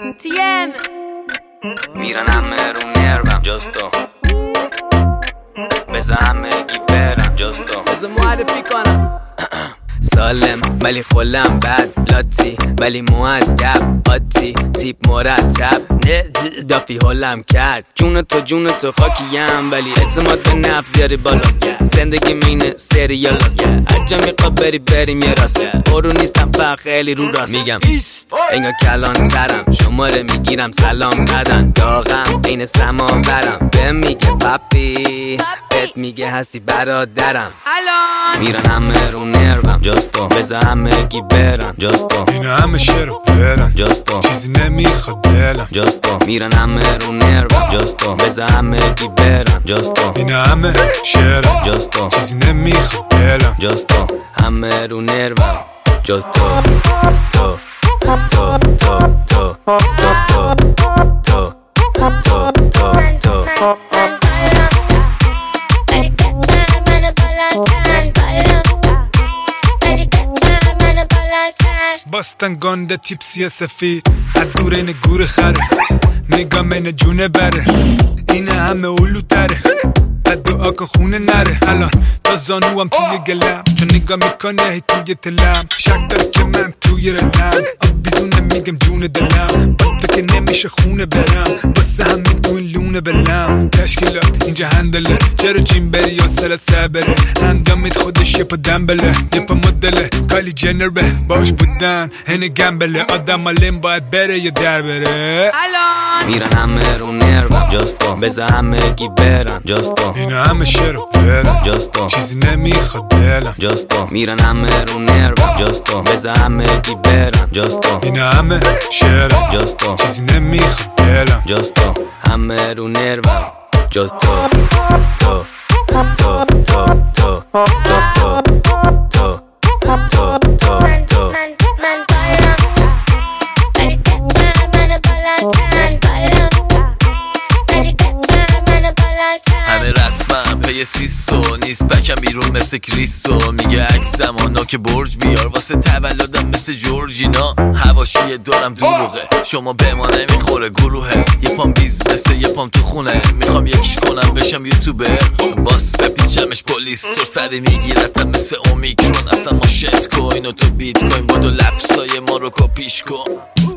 TM میرن همه رو نروم جستو بذار همه گی برم جستو بذار معرفی کنم سالم ولی خلم بد لاتی ولی مؤدب آتی تیپ مرتب نه دافی حلم کرد جون تو خاکیم ولی اعتماد به نفس زیاری بالاست زندگی مینه سریالاست هرجا میخوا بریم یه راست برو نیستم فقط خیلی رو راست میگم انگار کلان ترم شماره میگیرم سلام بدن داغم این سما برم به میگه پاپی بهت میگه هستی برادرم الان میرن همه رو نروم جستو بذار همه گی برم جستو اینا همه شروع برن جستو چیزی نمیخواد دلم جستو میرن همه رو نروم جستو بذار همه گی برم جستو اینا همه شعرم جستو چیزی نمیخواد دلم جستو همه رو نروم جستو تو جستو تو باستن گانده تیپسی سفید از دور این گور خره نگاه من جونه بره این همه اولو تره بد دعا که خونه نره الان تا زانوام توی گلم چون نگاه میکنه هی توی تلم شک داره که من توی رلم آب بیزونه میگم جون دلم باید که نمیشه خونه برم واسه همین تو این لونه بلم تشکیلات اینجا هندله چرا جیم بری یا سلسه بره اندامید خودش یه پا دنبله یه پا مدله کالی جنر به باش بودن هنه گمبله آدم مالیم باید بره یا در بره الان میرن همه رو نروم جستو بذار همه گی برم جستو اینا همه شروع برن جستو چیزی نمیخواد دلم جستو میرن همه رو نروم جستو بذار همه گی برم جستو اینا همه شعرم جستو چیزی نمیخواد دلم جستو همه رو نروم جستو تو جستو تو من بالام ولی بهتر منو بالاتر ولی بهتر منو بالاتر همه رسمم پی سیسو نیست بکم بیرون مثل کریستو میگه عکسم آنا که برج بیار واسه تولدم مثل جورجینا هواشی دارم دروغه شما به ما نمیخوره گروهه یه پام بیزنسه یه پام تو خونه میخوام یکیش کنم بشم یوتیوبر باس بپیچمش پلیس تو سری میگیرتم مثل اومیکرون اصلا ما شت کوین و تو بیت کوین بادو لفظای ما رو کپیش کن